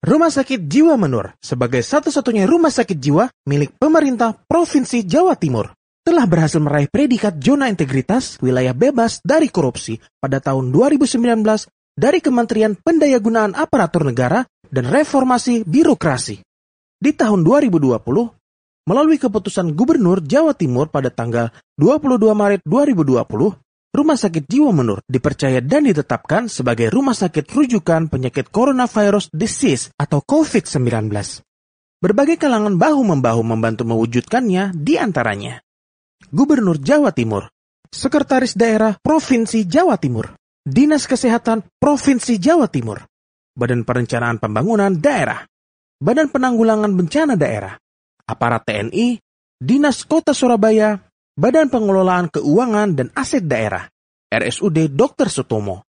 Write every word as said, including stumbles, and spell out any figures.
Rumah Sakit Jiwa Menur sebagai satu-satunya rumah sakit jiwa milik pemerintah Provinsi Jawa Timur telah berhasil meraih predikat zona integritas wilayah bebas dari korupsi pada tahun dua ribu sembilan belas dari Kementerian Pendayagunaan Aparatur Negara dan Reformasi Birokrasi. Di tahun dua ribu dua puluh, melalui keputusan Gubernur Jawa Timur pada tanggal dua puluh dua Maret dua ribu dua puluh, Rumah Sakit Jiwa Menur dipercaya dan ditetapkan sebagai rumah sakit rujukan penyakit coronavirus disease atau covid sembilan belas. Berbagai kalangan bahu-membahu membantu mewujudkannya, di antaranya Gubernur Jawa Timur, Sekretaris Daerah Provinsi Jawa Timur, Dinas Kesehatan Provinsi Jawa Timur, Badan Perencanaan Pembangunan Daerah, Badan Penanggulangan Bencana Daerah, Aparat T N I, Dinas Kota Surabaya, Badan Pengelolaan Keuangan dan Aset Daerah, R S U D dokter Sutomo,